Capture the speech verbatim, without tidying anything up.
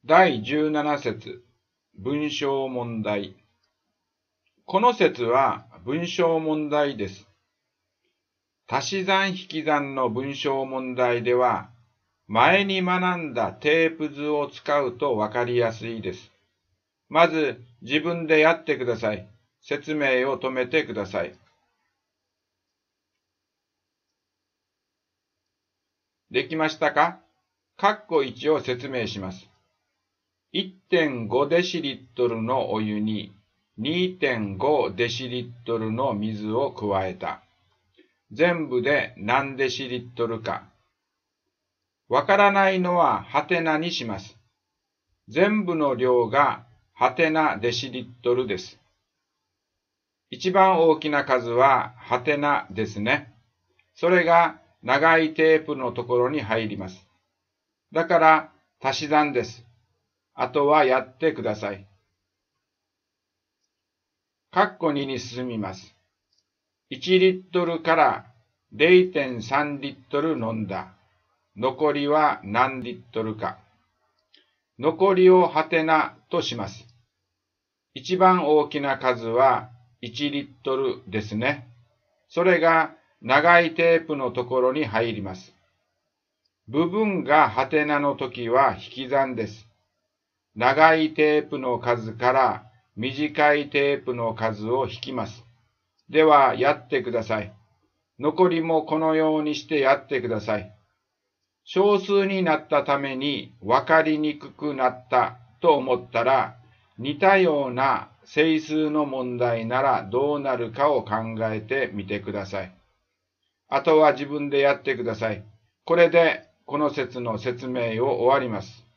だいじゅうなな節、文章問題。この節は文章問題です。足し算引き算の文章問題では、前に学んだテープ図を使うとわかりやすいです。まず自分でやってください。説明を止めてください。できましたか？括弧いちを説明します。いってんごデシリットルのお湯に にてんごデシリットルの水を加えた。全部で何デシリットルか。わからないのはハテナにします。全部の量がハテナデシリットルです。一番大きな数はハテナですね。それが長いテープのところに入ります。だから足し算です。あとはやってください。括弧にに進みます。いちリットルから れいてんさんリットル飲んだ。残りは何リットルか。残りをハテナとします。一番大きな数はいちリットルですね。それが長いテープのところに入ります。部分がハテナの時は引き算です。長いテープの数から短いテープの数を引きます。ではやってください。残りもこのようにしてやってください。少数になったために分かりにくくなったと思ったら、似たような整数の問題ならどうなるかを考えてみてください。あとは自分でやってください。これでこの節の説明を終わります。